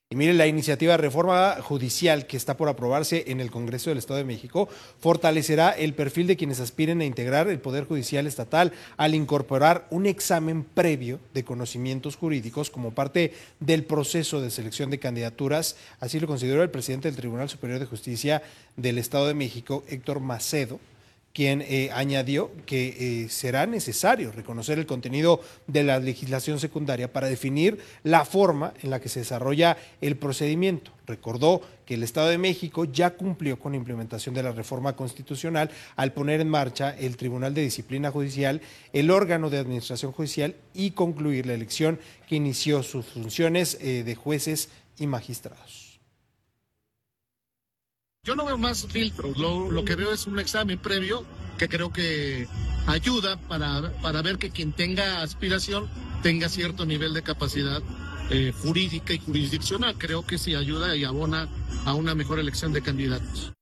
Y mire, la iniciativa de reforma judicial que está por aprobarse en el Congreso del Estado de México fortalecerá el perfil de quienes aspiren a integrar el Poder Judicial Estatal al incorporar un examen previo de conocimientos jurídicos como parte del proceso de selección de candidaturas. Así lo consideró el presidente del Tribunal Superior de Justicia del Estado de México, Héctor Macedo, quien añadió que será necesario reconocer el contenido de la legislación secundaria para definir la forma en la que se desarrolla el procedimiento. Recordó que el Estado de México ya cumplió con la implementación de la reforma constitucional al poner en marcha el Tribunal de Disciplina Judicial, el órgano de administración judicial, y concluir la elección que inició sus funciones de jueces y magistrados. Yo no veo más filtros, lo que veo es un examen previo que creo que ayuda para ver que quien tenga aspiración tenga cierto nivel de capacidad jurídica y jurisdiccional. Creo que sí ayuda y abona a una mejor elección de candidatos.